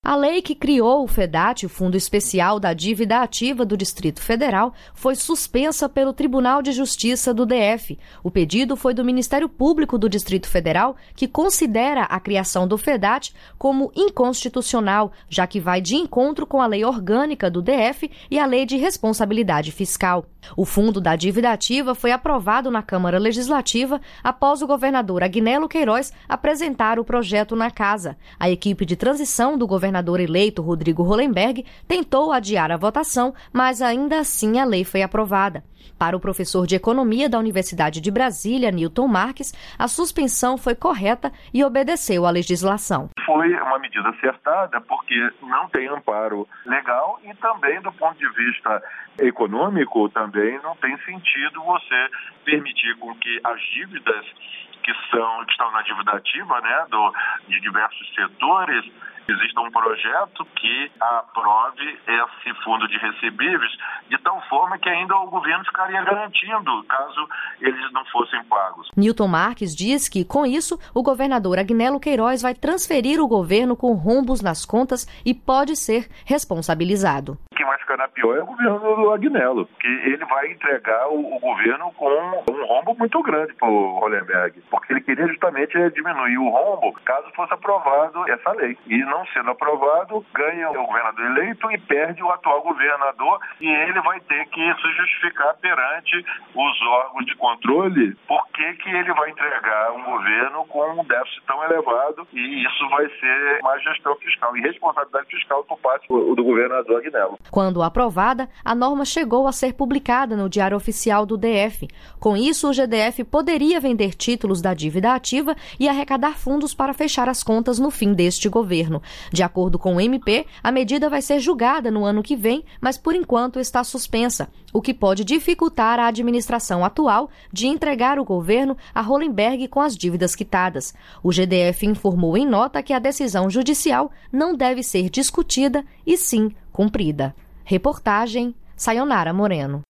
A lei que criou o FEDAT, o Fundo Especial da Dívida Ativa do Distrito Federal, foi suspensa pelo Tribunal de Justiça do DF. O pedido foi do Ministério Público do Distrito Federal, que considera a criação do FEDAT como inconstitucional, já que vai de encontro com a Lei Orgânica do DF e a Lei de Responsabilidade Fiscal. O Fundo da Dívida Ativa foi aprovado na Câmara Legislativa após o governador Agnello Queiroz apresentar o projeto na Casa. A equipe de transição do governador eleito Rodrigo Hollenberg tentou adiar a votação, mas ainda assim a lei foi aprovada. Para o professor de Economia da Universidade de Brasília, Newton Marques, a suspensão foi correta e obedeceu à legislação. Foi uma medida acertada porque não tem amparo legal e também do ponto de vista econômico também não tem sentido você permitir com que as dívidas que estão na dívida ativa, de diversos setores, exista um projeto que aprove esse fundo de recebíveis de tal forma que ainda o governo ficaria garantindo caso eles não fossem pagos. Newton Marques diz que, com isso, o governador Agnello Queiroz vai transferir o governo com rombos nas contas e pode ser responsabilizado. Quem vai ficar na pior é o governo do Agnello, que ele vai entregar o governo com um rombo muito grande para o Hollenberg, porque ele queria justamente diminuir o rombo caso fosse aprovado essa lei. E não sendo aprovado, ganha o governador eleito e perde o atual governador e ele vai ter que se justificar perante os órgãos de controle por que ele vai entregar um governo com um déficit tão elevado e isso vai ser má gestão fiscal e responsabilidade fiscal por parte do governador Agnello. Quando aprovada, a norma chegou a ser publicada no Diário Oficial do DF. Com isso, o GDF poderia vender títulos da dívida ativa e arrecadar fundos para fechar as contas no fim deste governo. De acordo com o MP, a medida vai ser julgada no ano que vem, mas por enquanto está suspensa, o que pode dificultar a administração atual de entregar o governo a Hollenberg com as dívidas quitadas. O GDF informou em nota que a decisão judicial não deve ser discutida e sim cumprida. Reportagem Sayonara Moreno.